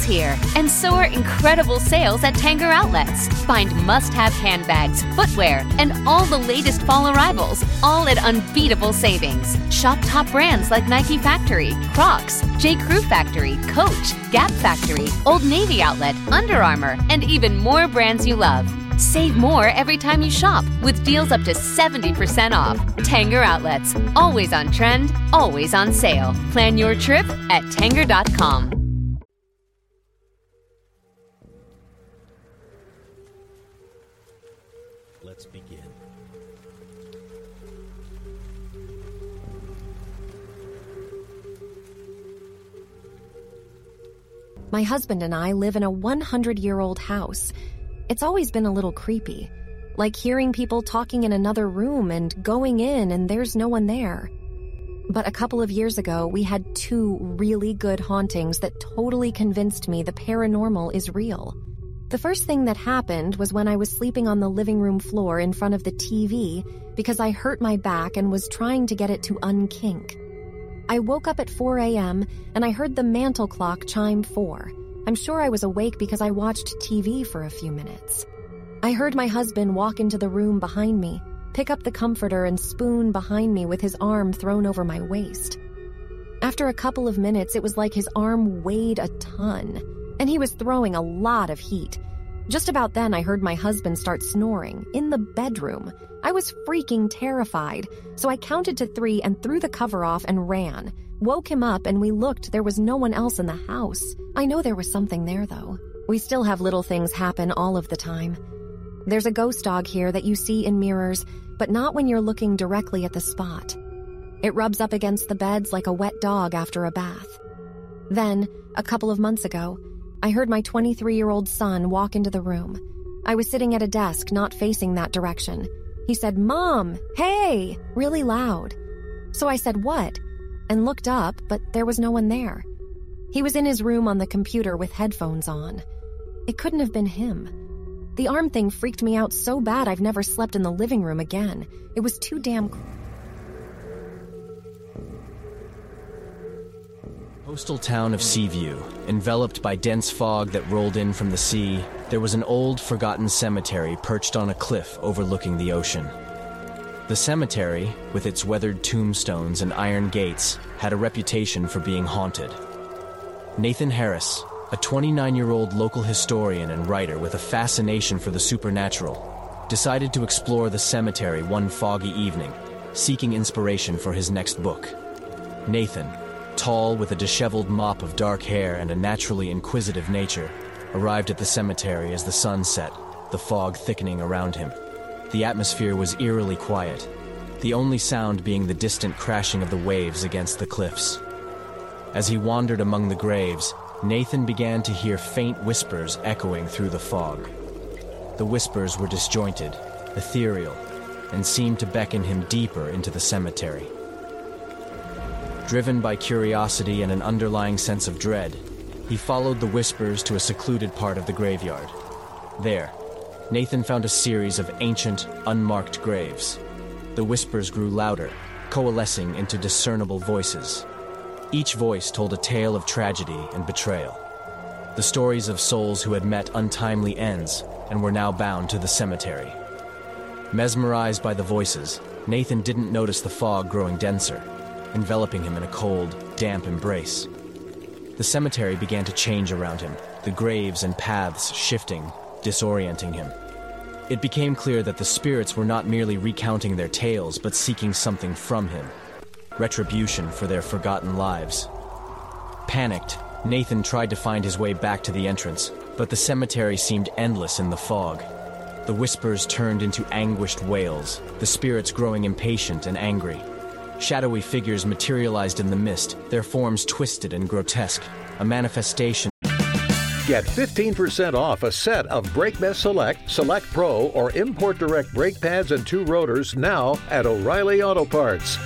here, and so are incredible sales at Tanger Outlets. Find must-have handbags, footwear, and all the latest fall arrivals, all at unbeatable savings. Shop top brands like Nike Factory, Crocs, J. Crew Factory, Coach, Gap Factory, Old Navy Outlet, Under Armour, and even more brands you love. Save more every time you shop with deals up to 70% off. Tanger Outlets. Always on trend, always on sale. Plan your trip at Tanger.com. Let's begin. My husband and I live in a 100-year-old house. It's always been a little creepy, like hearing people talking in another room and going in and there's no one there. But a couple of years ago, we had 2 really good hauntings that totally convinced me the paranormal is real. The first thing that happened was when I was sleeping on the living room floor in front of the TV because I hurt my back and was trying to get it to unkink. I woke up at 4 a.m. and I heard the mantel clock chime 4. I'm sure I was awake because I watched TV for a few minutes. I heard my husband walk into the room behind me, pick up the comforter and spoon behind me with his arm thrown over my waist. After a couple of minutes, it was like his arm weighed a ton, and he was throwing a lot of heat. Just about then, I heard my husband start snoring in the bedroom. I was freaking terrified, so I counted to 3 and threw the cover off and ran. Woke him up and we looked. There was no one else in the house. I know there was something there, though. We still have little things happen all of the time. There's a ghost dog here that you see in mirrors, but not when you're looking directly at the spot. It rubs up against the beds like a wet dog after a bath. Then, a couple of months ago, I heard my 23-year-old son walk into the room. I was sitting at a desk not facing that direction. He said, "Mom, hey," really loud. So I said, "What?" and looked up, but there was no one there. He was in his room on the computer with headphones on. It couldn't have been him. The arm thing freaked me out so bad I've never slept in the living room again. It was too damn... Coastal town of Seaview, enveloped by dense fog that rolled in from the sea, there was an old, forgotten cemetery perched on a cliff overlooking the ocean. The cemetery, with its weathered tombstones and iron gates, had a reputation for being haunted. Nathan Harris, a 29-year-old local historian and writer with a fascination for the supernatural, decided to explore the cemetery one foggy evening, seeking inspiration for his next book. Nathan, tall with a disheveled mop of dark hair and a naturally inquisitive nature, arrived at the cemetery as the sun set, the fog thickening around him. The atmosphere was eerily quiet, the only sound being the distant crashing of the waves against the cliffs. As he wandered among the graves, Nathan began to hear faint whispers echoing through the fog. The whispers were disjointed, ethereal, and seemed to beckon him deeper into the cemetery. Driven by curiosity and an underlying sense of dread, he followed the whispers to a secluded part of the graveyard. There, Nathan found a series of ancient, unmarked graves. The whispers grew louder, coalescing into discernible voices. Each voice told a tale of tragedy and betrayal. The stories of souls who had met untimely ends and were now bound to the cemetery. Mesmerized by the voices, Nathan didn't notice the fog growing denser, enveloping him in a cold, damp embrace. The cemetery began to change around him, the graves and paths shifting, disorienting him. It became clear that the spirits were not merely recounting their tales, but seeking something from him. Retribution for their forgotten lives. Panicked, Nathan tried to find his way back to the entrance, but the cemetery seemed endless in the fog. The whispers turned into anguished wails, the spirits growing impatient and angry. Shadowy figures materialized in the mist, their forms twisted and grotesque, a manifestation. Get 15% off a set of BrakeMess Select, Select Pro, or Import Direct brake pads and 2 rotors now at O'Reilly Auto Parts.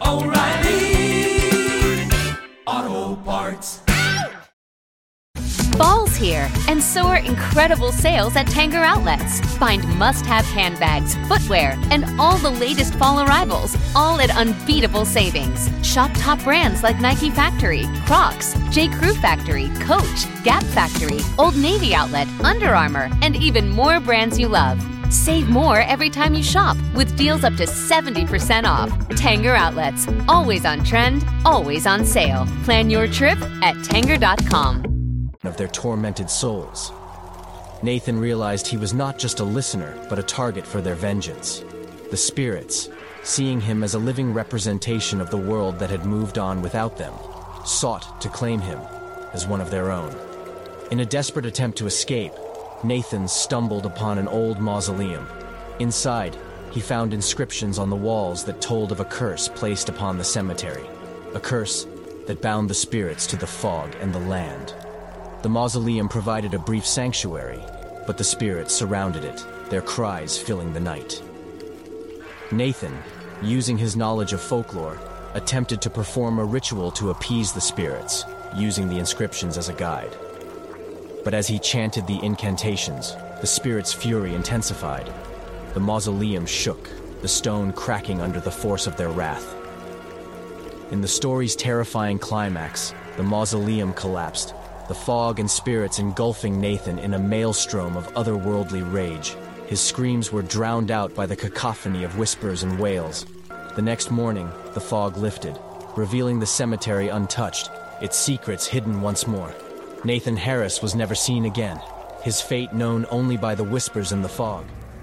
O'Reilly Auto Parts. Fall's here, and so are incredible sales at Tanger Outlets. Find must-have handbags, footwear, and all the latest fall arrivals, all at unbeatable savings. Shop top brands like Nike Factory, Crocs, J. Crew Factory, Coach, Gap Factory, Old Navy Outlet, Under Armour, and even more brands you love. Save more every time you shop with deals up to 70% off. Tanger Outlets. Always on trend, always on sale. Plan your trip at Tanger.com. Of their tormented souls. Nathan realized he was not just a listener, but a target for their vengeance. The spirits, seeing him as a living representation of the world that had moved on without them, sought to claim him as one of their own. In a desperate attempt to escape, Nathan stumbled upon an old mausoleum. Inside, he found inscriptions on the walls that told of a curse placed upon the cemetery, a curse that bound the spirits to the fog and the land. The mausoleum provided a brief sanctuary, but the spirits surrounded it, their cries filling the night. Nathan, using his knowledge of folklore, attempted to perform a ritual to appease the spirits, using the inscriptions as a guide. But as he chanted the incantations, the spirits' fury intensified. The mausoleum shook, the stone cracking under the force of their wrath. In the story's terrifying climax, the mausoleum collapsed, the fog and spirits engulfing Nathan in a maelstrom of otherworldly rage. His screams were drowned out by the cacophony of whispers and wails. The next morning, the fog lifted, revealing the cemetery untouched, its secrets hidden once more. Nathan Harris was never seen again, his fate known only by the whispers in the fog.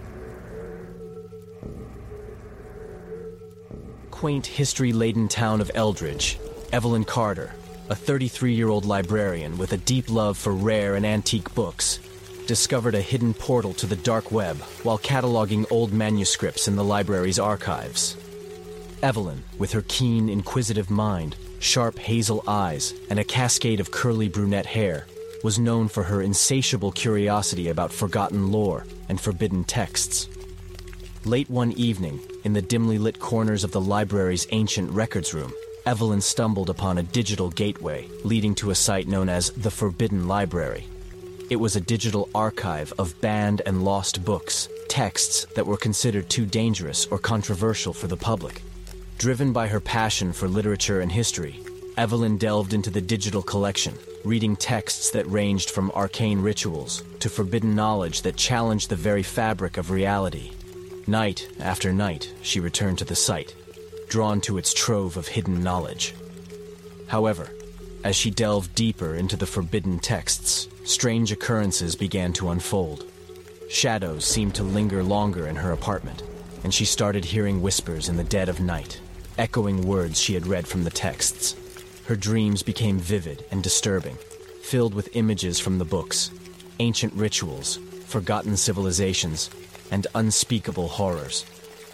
Quaint, history-laden town of Eldridge, Evelyn Carter, a 33-year-old librarian with a deep love for rare and antique books, discovered a hidden portal to the dark web while cataloging old manuscripts in the library's archives. Evelyn, with her keen, inquisitive mind, sharp hazel eyes, and a cascade of curly brunette hair, was known for her insatiable curiosity about forgotten lore and forbidden texts. Late one evening, in the dimly lit corners of the library's ancient records room, Evelyn stumbled upon a digital gateway leading to a site known as the Forbidden Library. It was a digital archive of banned and lost books, texts that were considered too dangerous or controversial for the public. Driven by her passion for literature and history, Evelyn delved into the digital collection, reading texts that ranged from arcane rituals to forbidden knowledge that challenged the very fabric of reality. Night after night, she returned to the site, drawn to its trove of hidden knowledge. However, as she delved deeper into the forbidden texts, strange occurrences began to unfold. Shadows seemed to linger longer in her apartment, and she started hearing whispers in the dead of night, echoing words she had read from the texts. Her dreams became vivid and disturbing, filled with images from the books, ancient rituals, forgotten civilizations, and unspeakable horrors.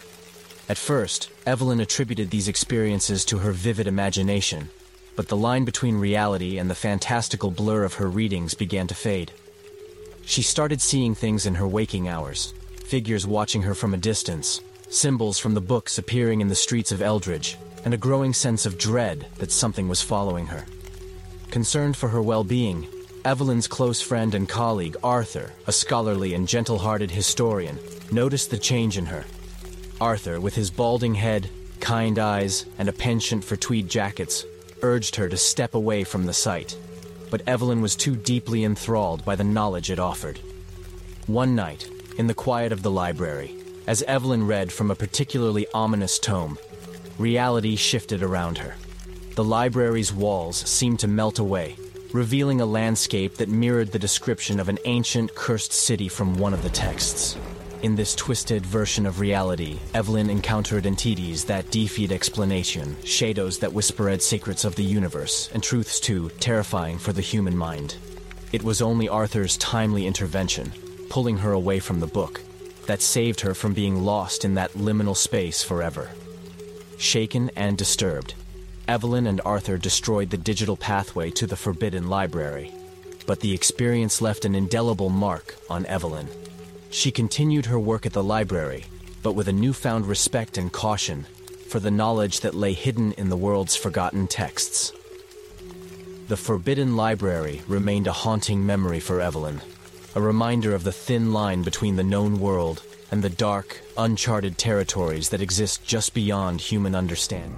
At first, Evelyn attributed these experiences to her vivid imagination, but the line between reality and the fantastical blur of her readings began to fade. She started seeing things in her waking hours, figures watching her from a distance, symbols from the books appearing in the streets of Eldridge, and a growing sense of dread that something was following her. Concerned for her well-being, Evelyn's close friend and colleague, Arthur, a scholarly and gentle-hearted historian, noticed the change in her. Arthur, with his balding head, kind eyes, and a penchant for tweed jackets, urged her to step away from the site, but Evelyn was too deeply enthralled by the knowledge it offered. One night, in the quiet of the library, as Evelyn read from a particularly ominous tome, reality shifted around her. The library's walls seemed to melt away, revealing a landscape that mirrored the description of an ancient, cursed city from one of the texts. In this twisted version of reality, Evelyn encountered entities that defied explanation, shadows that whispered secrets of the universe, and truths too terrifying for the human mind. It was only Arthur's timely intervention, pulling her away from the book, that saved her from being lost in that liminal space forever. Shaken and disturbed, Evelyn and Arthur destroyed the digital pathway to the Forbidden Library, but the experience left an indelible mark on Evelyn. She continued her work at the library, but with a newfound respect and caution for the knowledge that lay hidden in the world's forgotten texts. The Forbidden Library remained a haunting memory for Evelyn, a reminder of the thin line between the known world and the dark, uncharted territories that exist just beyond human understanding.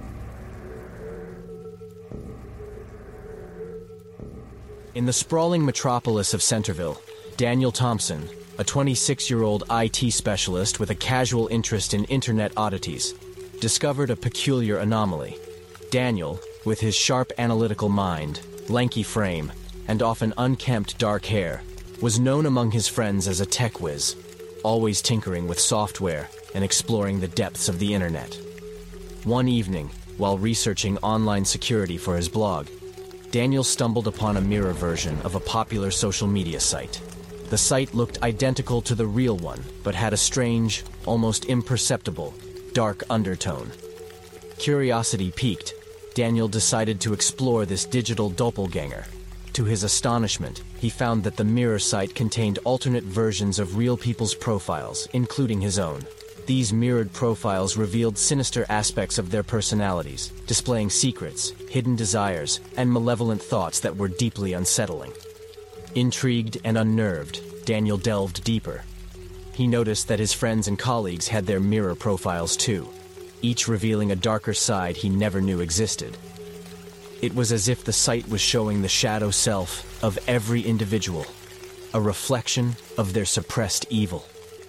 In the sprawling metropolis of Centerville, Daniel Thompson, a 26-year-old IT specialist with a casual interest in internet oddities, discovered a peculiar anomaly. Daniel, with his sharp analytical mind, lanky frame, and often unkempt dark hair, was known among his friends as a tech whiz, always tinkering with software and exploring the depths of the internet. One evening, while researching online security for his blog, Daniel stumbled upon a mirror version of a popular social media site. The site looked identical to the real one, but had a strange, almost imperceptible, dark undertone. Curiosity piqued, Daniel decided to explore this digital doppelganger. To his astonishment, he found that the mirror site contained alternate versions of real people's profiles, including his own. These mirrored profiles revealed sinister aspects of their personalities, displaying secrets, hidden desires, and malevolent thoughts that were deeply unsettling. Intrigued and unnerved, Daniel delved deeper. He noticed that his friends and colleagues had their mirror profiles too, each revealing a darker side he never knew existed. It was as if the site was showing the shadow self of every individual, a reflection of their suppressed evil.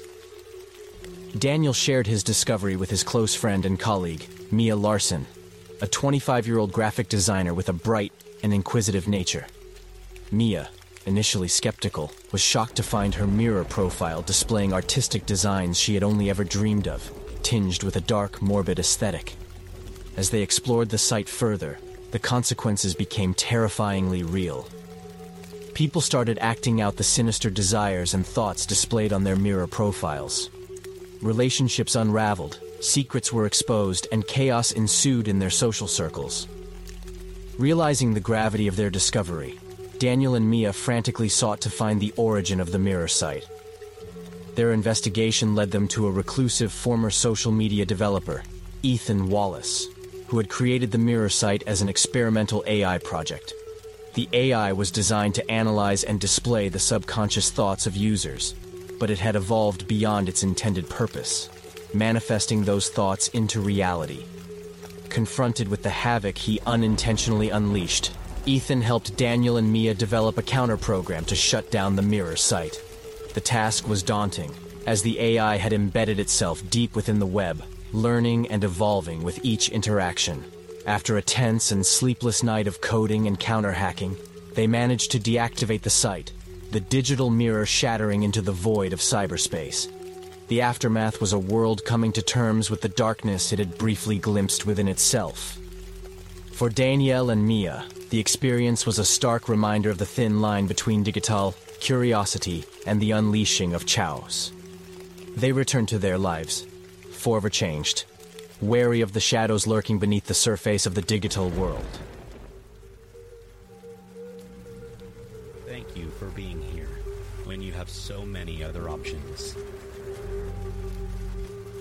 Daniel shared his discovery with his close friend and colleague, Mia Larson, a 25-year-old graphic designer with a bright and inquisitive nature. Mia, initially skeptical, was shocked to find her mirror profile displaying artistic designs she had only ever dreamed of, tinged with a dark, morbid aesthetic. As they explored the site further, the consequences became terrifyingly real. People started acting out the sinister desires and thoughts displayed on their mirror profiles. Relationships unraveled, secrets were exposed, and chaos ensued in their social circles. Realizing the gravity of their discovery, Daniel and Mia frantically sought to find the origin of the mirror site. Their investigation led them to a reclusive former social media developer, Ethan Wallace, who had created the mirror site as an experimental AI project. The AI was designed to analyze and display the subconscious thoughts of users, but it had evolved beyond its intended purpose, manifesting those thoughts into reality. Confronted with the havoc he unintentionally unleashed, Ethan helped Daniel and Mia develop a counter-program to shut down the mirror site. The task was daunting, as the AI had embedded itself deep within the web, learning and evolving with each interaction. After a tense and sleepless night of coding and counter-hacking, they managed to deactivate the site, the digital mirror shattering into the void of cyberspace. The aftermath was a world coming to terms with the darkness it had briefly glimpsed within itself. For Danielle and Mia, the experience was a stark reminder of the thin line between digital curiosity and the unleashing of chaos. They returned to their lives, forever changed, wary of the shadows lurking beneath the surface of the digital world. Thank you for being here when you have so many other options.